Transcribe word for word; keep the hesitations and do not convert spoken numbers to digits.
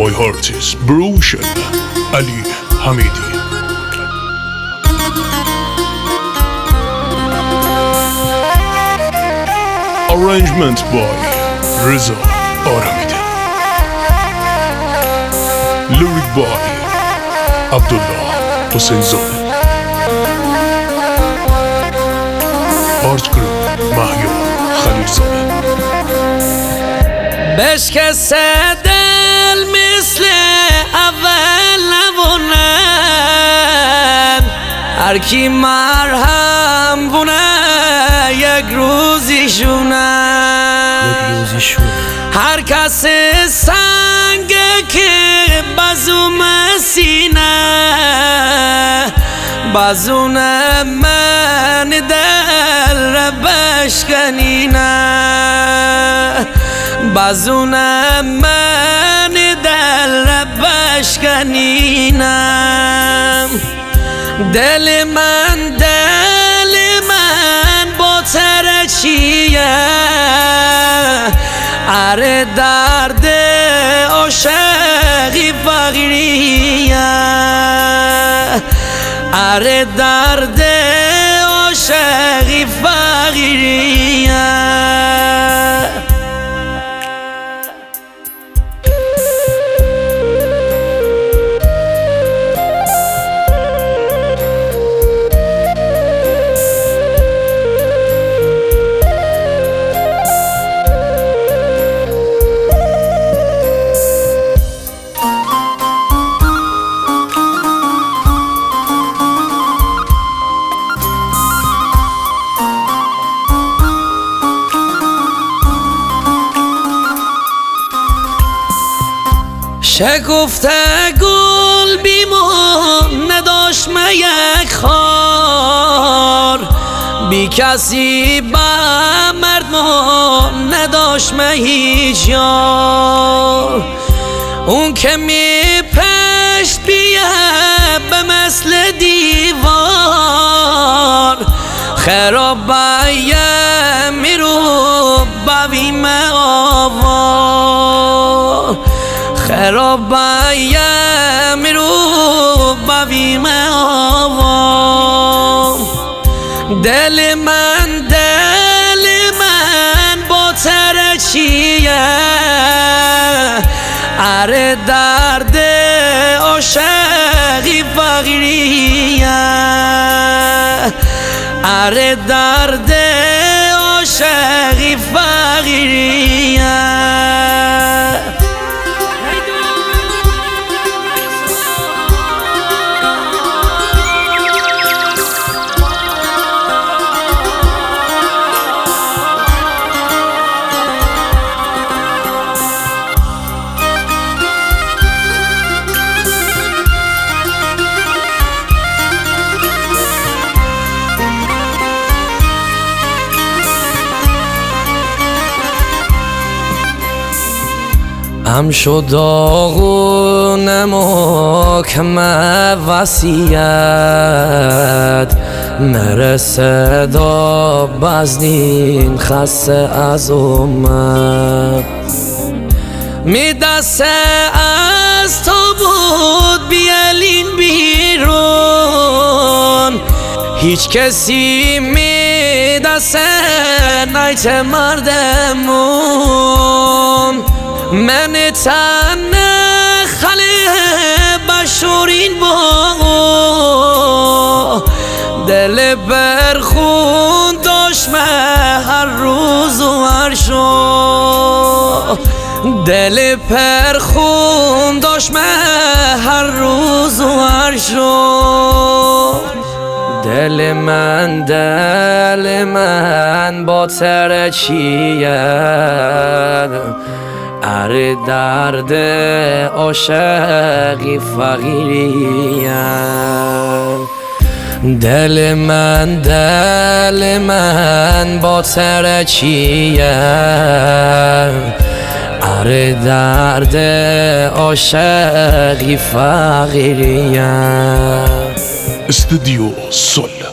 My heart is broken. Ali Hamidi. Arrangement by Reza Aramide. Lyric by Abdullah Hussainzadeh. Art group Mahya Khalilzadeh. بشکسته دل مثل اول نبونن، هر کی مرهم بونه یک روزیشونه. هر کس سنگه که بزوم سینه، بزون من دل را بشکنینه، بزون من دل را بشکنینم. دل من دل من با ترچیه، اره درد عاشقی فقیریه، اره درد عاشقی فقیریه. شکفته گل بیمون نداشت ما یک خار، بی کسی با مردمون نداشت ما هیچ یار. اون که می پشت بیه به مثل دیوار، خراب باید میرو بویم آوار، خراب باید میرو بویم آوار. دل من دل من با ترچیه، اره درد عاشقی فقیریه، اره درد عاشقی فقیریه. هم شد داغون محکم وصیت، مرسه دا بزنین خسته از امت. می دسته از تو بود بیالین بیرون، هیچ کسی می دسته نیت مردمون. من تن خاله بشورین با دل برخون داشت هر روز و هر شو، دل پرخون داشت هر روز و هر شو. دل من دل من با ترچیه، اره درد عاشقی فقیریه. دل من دل من با ترچیه، اره درد عاشقی فقیریه. استودیو سل